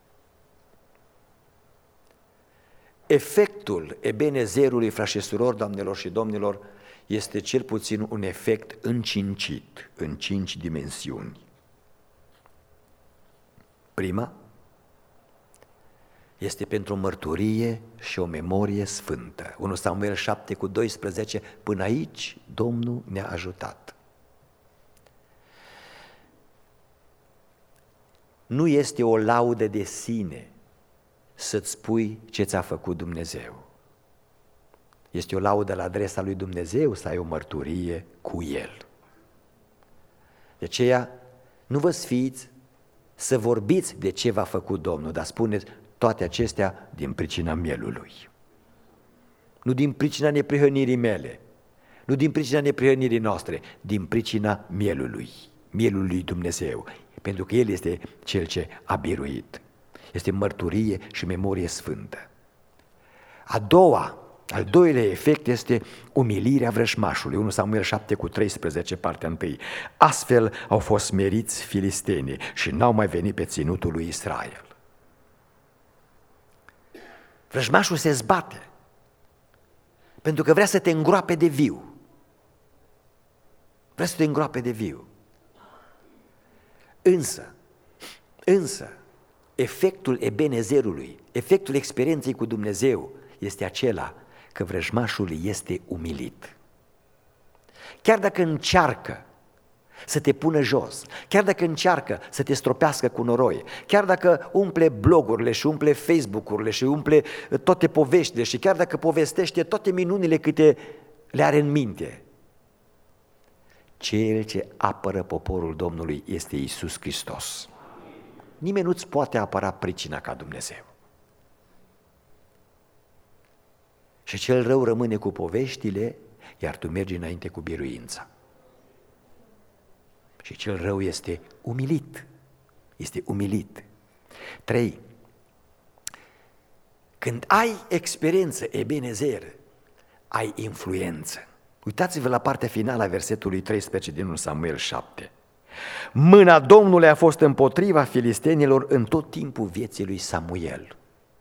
Efectul Ebenezerului, frați și surori, doamnelor și domnilor, este cel puțin un efect încincit, în cinci dimensiuni. Prima este pentru o mărturie și o memorie sfântă. unu Samuel șapte cu doisprezece, până aici Domnul ne-a ajutat. Nu este o laudă de sine să-ți spui ce ți-a făcut Dumnezeu. Este o laudă la adresa lui Dumnezeu să ai o mărturie cu El. De aceea, nu vă sfiți să vorbiți de ce v-a făcut Domnul, dar spuneți toate acestea din pricina mielului. Nu din pricina neprihănirii mele, nu din pricina neprihănirii noastre, din pricina mielului, mielului lui Dumnezeu, pentru că El este Cel ce a biruit. Este mărturie și memorie sfântă. A doua, al doilea efect este umilirea vrăjmașului, unu Samuel șapte cu treisprezece, partea întâi. Astfel au fost smeriți filistenii și n-au mai venit pe ținutul lui Israel. Vrăjmașul se zbate pentru că vrea să te îngroape de viu. Vrea să te îngroape de viu. Însă, însă, efectul Ebenezerului, efectul experienței cu Dumnezeu este acela că vrăjmașul este umilit. Chiar dacă încearcă să te pună jos, chiar dacă încearcă să te stropească cu noroi, chiar dacă umple blogurile și umple Facebook-urile și umple toate poveștile și chiar dacă povestește toate minunile câte le are în minte, Cel ce apără poporul Domnului este Iisus Hristos. Nimeni nu-ți poate apăra pricina ca Dumnezeu. Și cel rău rămâne cu poveștile, iar tu mergi înainte cu biruința. Și cel rău este umilit, este umilit. Trei. Când ai experiență Ebenezer, ai influență. Uitați-vă la partea finală a versetului treisprezece din unu Samuel șapte. Mâna Domnului a fost împotriva filistenilor în tot timpul vieții lui Samuel.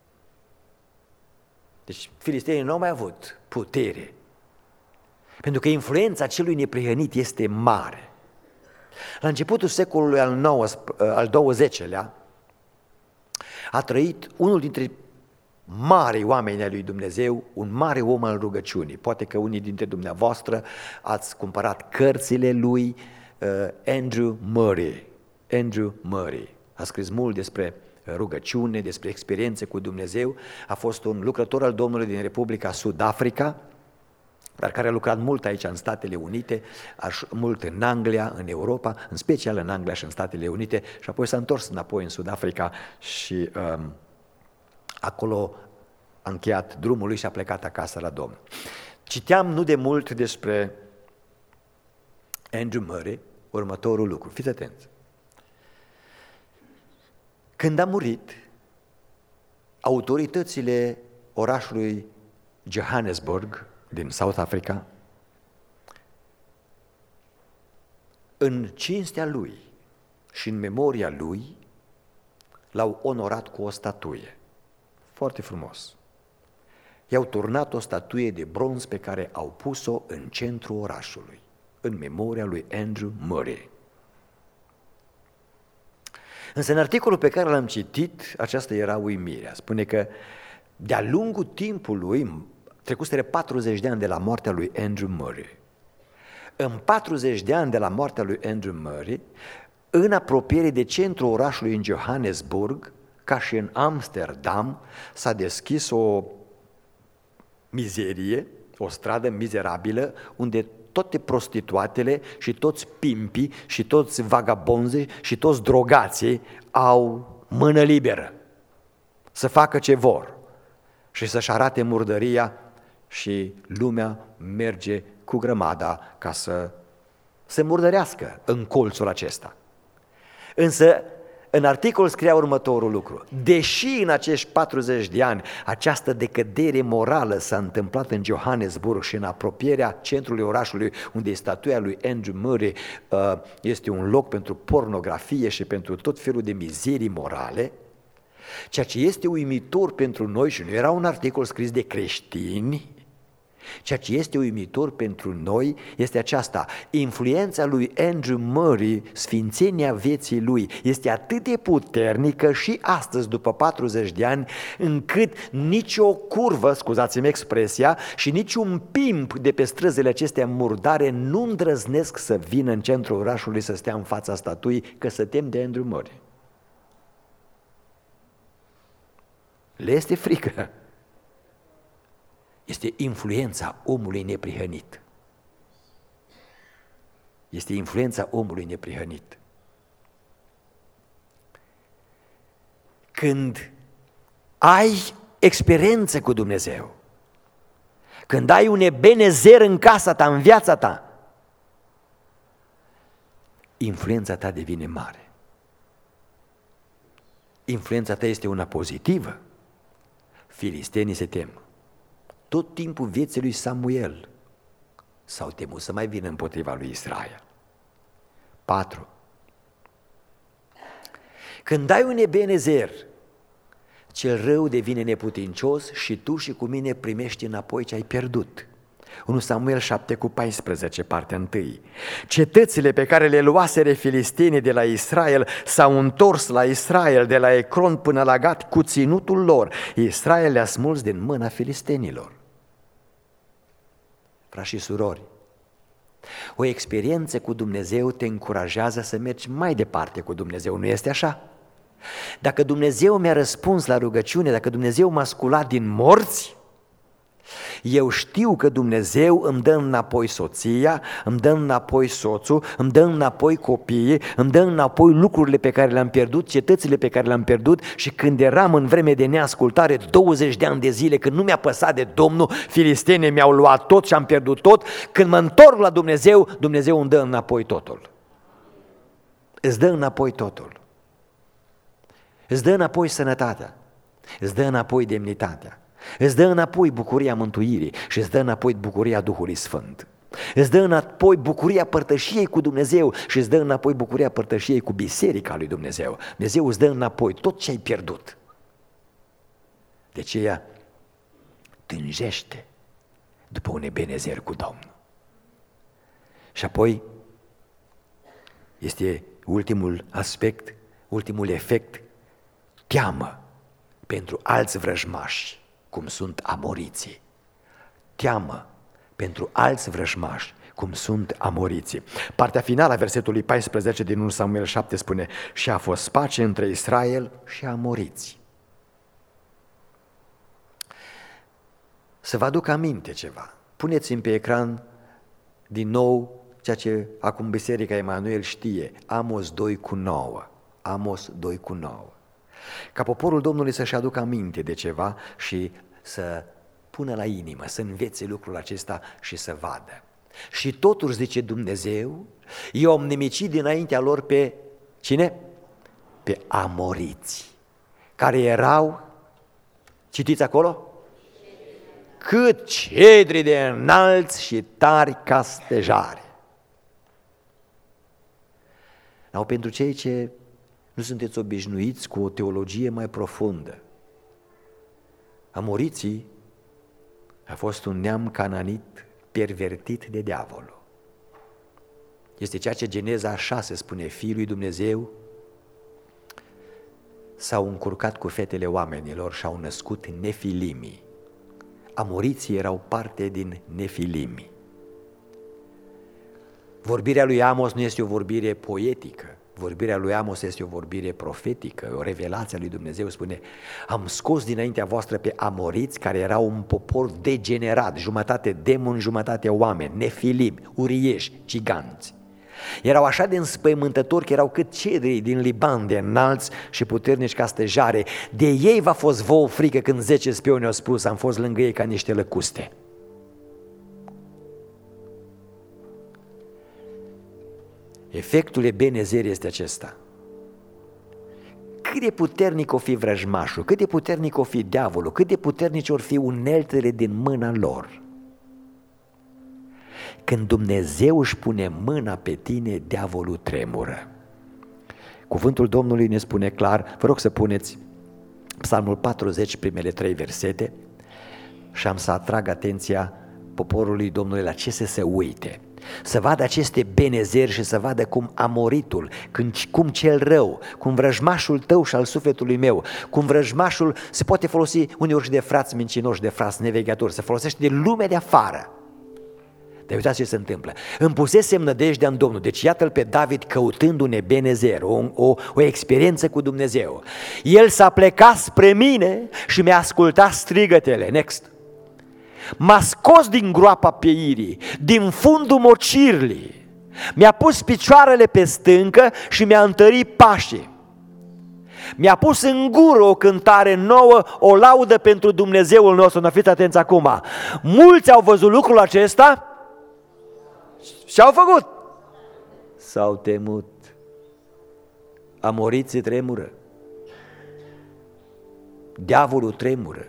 Deci filistenii nu au mai avut putere, pentru că influența celui neprihănit este mare. La începutul secolului al, nouăsprezecelea, al douăzecelea a trăit unul dintre mari oameni ai lui Dumnezeu, un mare om al rugăciunii. Poate că unii dintre dumneavoastră ați cumpărat cărțile lui, Andrew Murray. Andrew Murray a scris mult despre rugăciune, despre experiențe cu Dumnezeu. A fost un lucrător al Domnului din Republica Sud-Africa, dar care a lucrat mult aici în Statele Unite, mult în Anglia, în Europa, în special în Anglia și în Statele Unite, și apoi s-a întors înapoi în Sud-Africa și um, acolo a încheiat drumul lui și a plecat acasă la Domnul. Citeam nu de mult despre Andrew Murray următorul lucru. Fiți atenți. Când a murit, autoritățile orașului Johannesburg din South Africa, în cinstea lui și în memoria lui, l-au onorat cu o statuie. Foarte frumos. I-au turnat o statuie de bronz pe care au pus-o în centrul orașului, în memoria lui Andrew Murray. Însă în articolul pe care l-am citit, aceasta era uimirea. Spune că de-a lungul timpului, trecuseră patruzeci de ani de la moartea lui Andrew Murray. În patruzeci de ani de la moartea lui Andrew Murray, în apropiere de centrul orașului în Johannesburg, ca și în Amsterdam, s-a deschis o mizerie, o stradă mizerabilă, unde toate prostituatele și toți pimpii și toți vagabonzii și toți drogații au mână liberă să facă ce vor și să-și arate murdăria și lumea merge cu grămada ca să se murdărească în colțul acesta. Însă în articol scria următorul lucru: deși în acești patruzeci de ani această decădere morală s-a întâmplat în Johannesburg și în apropierea centrului orașului, unde statuia lui Andrew Murray este un loc pentru pornografie și pentru tot felul de mizerii morale, ceea ce este uimitor pentru noi, și nu era un articol scris de creștini, ceea ce este uimitor pentru noi este aceasta: influența lui Andrew Murray, sfințenia vieții lui, este atât de puternică și astăzi, după patruzeci de ani, încât nicio curvă, scuzați-mi expresia, și niciun pimp de pe străzile acestea murdare nu îndrăznesc să vină în centrul orașului să stea în fața statuii, că se tem de Andrew Murray. Le este frică. este influența omului neprihănit. Este influența omului neprihănit. Când ai experiență cu Dumnezeu, când ai un Ebenezer în casa ta, în viața ta, influența ta devine mare. Influența ta este una pozitivă. Filistenii se tem. Tot timpul vieții lui Samuel s-au temut să mai vină împotriva lui Israel. Patru. Când ai un Ebenezer, cel rău devine neputincios și tu și cu mine primești înapoi ce ai pierdut. unu Samuel șapte cu paisprezece, partea întâi. Cetățile pe care le luaseră filistenii de la Israel s-au întors la Israel, de la Ecron până la Gat, cu ținutul lor. Israel le-a smuls din mâna filistenilor. Frați și surori, o experiență cu Dumnezeu te încurajează să mergi mai departe cu Dumnezeu, nu este așa? Dacă Dumnezeu mi-a răspuns la rugăciune, dacă Dumnezeu m-a sculat din morți, eu știu că Dumnezeu îmi dă înapoi soția, îmi dă înapoi soțul, îmi dă înapoi copiii, îmi dă înapoi lucrurile pe care le-am pierdut, cetățile pe care le-am pierdut. Și când eram în vreme de neascultare, douăzeci de ani de zile, când nu mi-a păsat de Domnul, filistenii mi-au luat tot și am pierdut tot, când mă întorc la Dumnezeu, Dumnezeu îmi dă înapoi totul. Îți dă înapoi totul. Îți dă înapoi sănătatea, îți dă înapoi demnitatea, îți dă înapoi bucuria mântuirii și îți dă înapoi bucuria Duhului Sfânt. Îți dă înapoi bucuria părtășiei cu Dumnezeu și îți dă înapoi bucuria părtășiei cu Biserica lui Dumnezeu. Dumnezeu îți dă înapoi tot ce ai pierdut. De aceea tânjește după un Ebenezer cu Domnul. Și apoi este ultimul aspect, ultimul efect, teamă pentru alți vrăjmași, cum sunt amoriții. Teamă pentru alți vrăjmași, cum sunt amoriții. Partea finală a versetului paisprezece din unu Samuel șapte spune: și a fost pace între Israel și amoriți. Să vă aduc aminte ceva. Puneți-mi pe ecran din nou ceea ce acum Biserica Emanuel știe. Amos doi cu nouă. Amos doi cu nouă. Ca poporul Domnului să-și aducă aminte de ceva și să pună la inimă, să învețe lucrul acesta și să vadă. Și totuși, zice Dumnezeu, eu am nimicit dinaintea lor pe cine? Pe amoriți, care erau, citiți acolo? Cât cedri de înalți și tari ca stejare. Sau pentru cei ce nu sunteți obișnuiți cu o teologie mai profundă, amoriții a fost un neam cananit pervertit de diavolul. Este ceea ce Geneza șase spune: fiii lui Dumnezeu s-au încurcat cu fetele oamenilor și au născut nefilimii. Amoriții erau parte din nefilimii. Vorbirea lui Amos nu este o vorbire poetică. Vorbirea lui Amos este o vorbire profetică, o revelație a lui Dumnezeu. Spune: am scos dinaintea voastră pe amoriți, care erau un popor degenerat, jumătate demon, jumătate oameni, nefilim, urieși, giganți. Erau așa de înspăimântători că erau cât cedrii din Liban, de înalți și puternici ca stejare. De ei v-a fost vouă frică când zece spioni au spus: am fost lângă ei ca niște lăcuste. Efectul Ebenezer este acesta. Cât de puternic o fi vrăjmașul, cât de puternic o fi diavolul, cât de puternici or fi uneltele din mâna lor, când Dumnezeu își pune mâna pe tine, diavolul tremură. Cuvântul Domnului ne spune clar, vă rog să puneți Psalmul patruzeci, primele trei versete, și am să atrag atenția poporului Domnului la ce să se uite. Să vadă aceste benezeri și să vadă cum amoritul, cum cel rău, cum vrăjmașul tău și al sufletului meu, cum vrăjmașul se poate folosi uneori și de frați mincinoși, de frați neveghetori, se folosește de lumea de afară. Dar uitați ce se întâmplă. Îmi pusesem nădejdea în Domnul. Deci iată-l pe David căutând un Ebenezer, o, o, o experiență cu Dumnezeu. El s-a plecat spre mine și mi-a ascultat strigătele. Next. m-a scos din groapa pieirii, din fundul mocirlii, mi-a pus picioarele pe stâncă și mi-a întărit pașii. Mi-a pus în gură o cântare nouă, o laudă pentru Dumnezeul nostru. Nu fiți atenți acum. Mulți au văzut lucrul acesta și au făcut. S-au temut. Amoriții tremură. Diavolul tremură.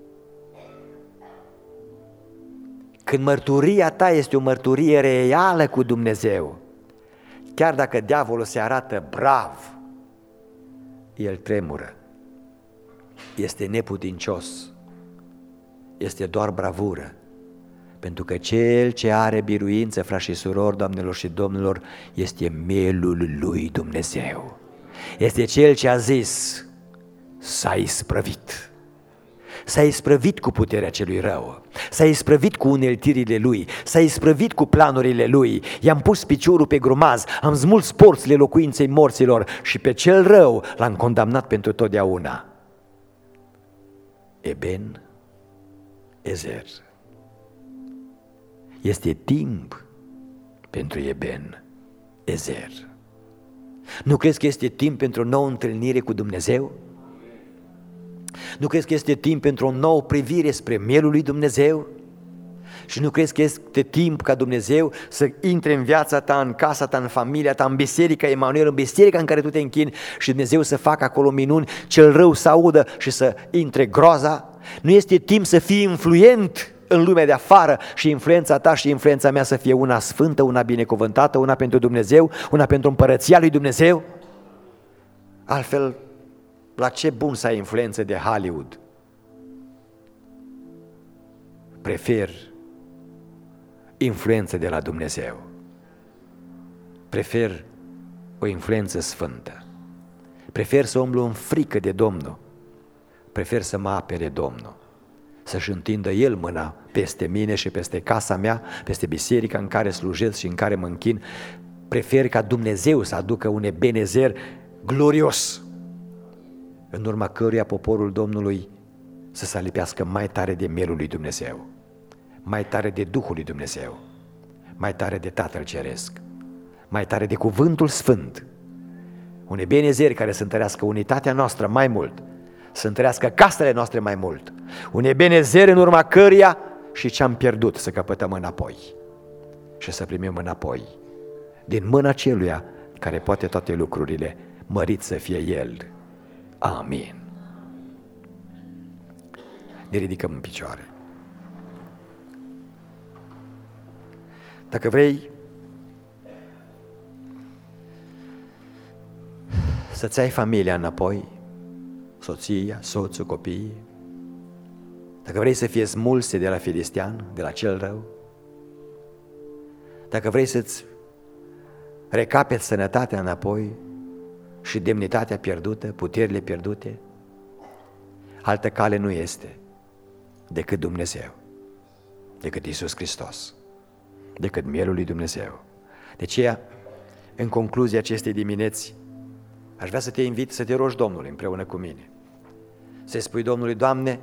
Când mărturia ta este o mărturie reală cu Dumnezeu, chiar dacă diavolul se arată brav, el tremură. Este neputincios. Este doar bravură. Pentru că cel ce are biruință, frați și surori, doamnelor și domnilor, este mielul lui Dumnezeu. Este cel ce a zis: s-a isprăvit. S-a isprăvit cu puterea celui rău, s-a isprăvit cu uneltirile lui, s-a isprăvit cu planurile lui. I-am pus piciorul pe grumaz, am smuls porțile locuinței morților și pe cel rău l-am condamnat pentru totdeauna. Eben Ezer. Este timp pentru Eben Ezer. Nu crezi că este timp pentru o nouă întâlnire cu Dumnezeu? Nu crezi că este timp pentru o nouă privire spre mielul lui Dumnezeu? Și nu crezi că este timp ca Dumnezeu să intre în viața ta, în casa ta, în familia ta, în biserica Emanuel, în biserica în care tu te închini și Dumnezeu să facă acolo minuni, cel rău să audă și să intre groaza? Nu este timp să fii influent în lumea de afară și influența ta și influența mea să fie una sfântă, una binecuvântată, una pentru Dumnezeu, una pentru împărăția lui Dumnezeu? Altfel, la ce bun să ai influență de Hollywood? Prefer influență de la Dumnezeu. Prefer o influență sfântă. Prefer să umblu în frică de Domnul. Prefer să mă apere Domnul, să-și întindă El mâna peste mine și peste casa mea, peste biserica în care slujesc și în care mă închin. Prefer ca Dumnezeu să aducă un Ebenezer glorios, în urma căruia poporul Domnului să se alipească mai tare de mielul lui Dumnezeu, mai tare de Duhul lui Dumnezeu, mai tare de Tatăl Ceresc, mai tare de Cuvântul Sfânt. Un Ebenezer care să întărească unitatea noastră mai mult, să întărească casele noastre mai mult. Un Ebenezer în urma căruia și ce-am pierdut să căpătăm înapoi și să primim înapoi din mâna celuia care poate toate lucrurile, mărit să fie El. Amin. Ne ridicăm în picioare. Dacă vrei să-ți ai familia înapoi, soția, soțul, copiii, dacă vrei să fie smulse de la filistean, de la cel rău, dacă vrei să-ți recapeți sănătatea înapoi și demnitatea pierdută, puterile pierdute, altă cale nu este decât Dumnezeu, decât Iisus Hristos, decât mielul lui Dumnezeu. De aceea, în concluzia acestei dimineți, aș vrea să te invit să te rogi Domnului împreună cu mine. Să-i spui Domnului: Doamne,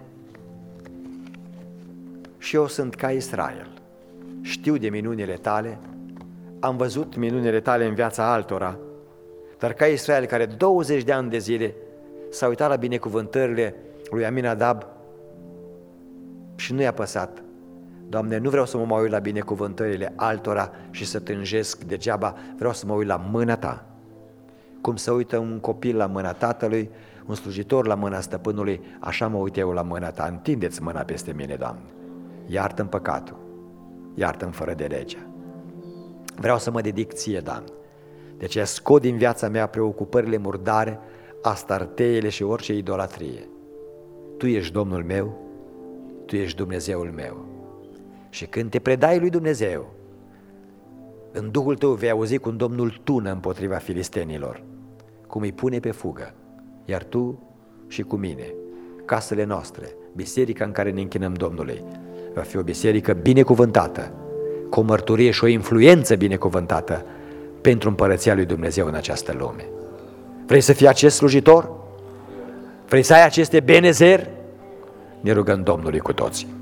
și eu sunt ca Israel, știu de minunile Tale, am văzut minunile Tale în viața altora, dar ca Israel, care douăzeci de ani de zile s-a uitat la binecuvântările lui Aminadab și nu i-a păsat. Doamne, nu vreau să mă mai uit la binecuvântările altora și să tânjesc degeaba, vreau să mă uit la mâna Ta. Cum se uită un copil la mâna tatălui, un slujitor la mâna stăpânului, așa mă uit eu la mâna Ta. Întindeți mâna peste mine, Doamne. Iartă-mi păcatul, iartă-mi fără de legea. Vreau să mă dedic Ție, Doamne. De aceea scot din viața mea preocupările murdare, astarteele și orice idolatrie. Tu ești Domnul meu, Tu ești Dumnezeul meu. Și când te predai lui Dumnezeu, în Duhul tău vei auzi cum Domnul tună împotriva filistenilor, cum îi pune pe fugă, iar tu și cu mine, casele noastre, biserica în care ne închinăm Domnului, va fi o biserică binecuvântată, cu o mărturie și o influență binecuvântată pentru împărăția lui Dumnezeu în această lume. Vrei să fii acest slujitor? Vrei să ai aceste Ebenezer? Ne rugăm Domnului cu toții.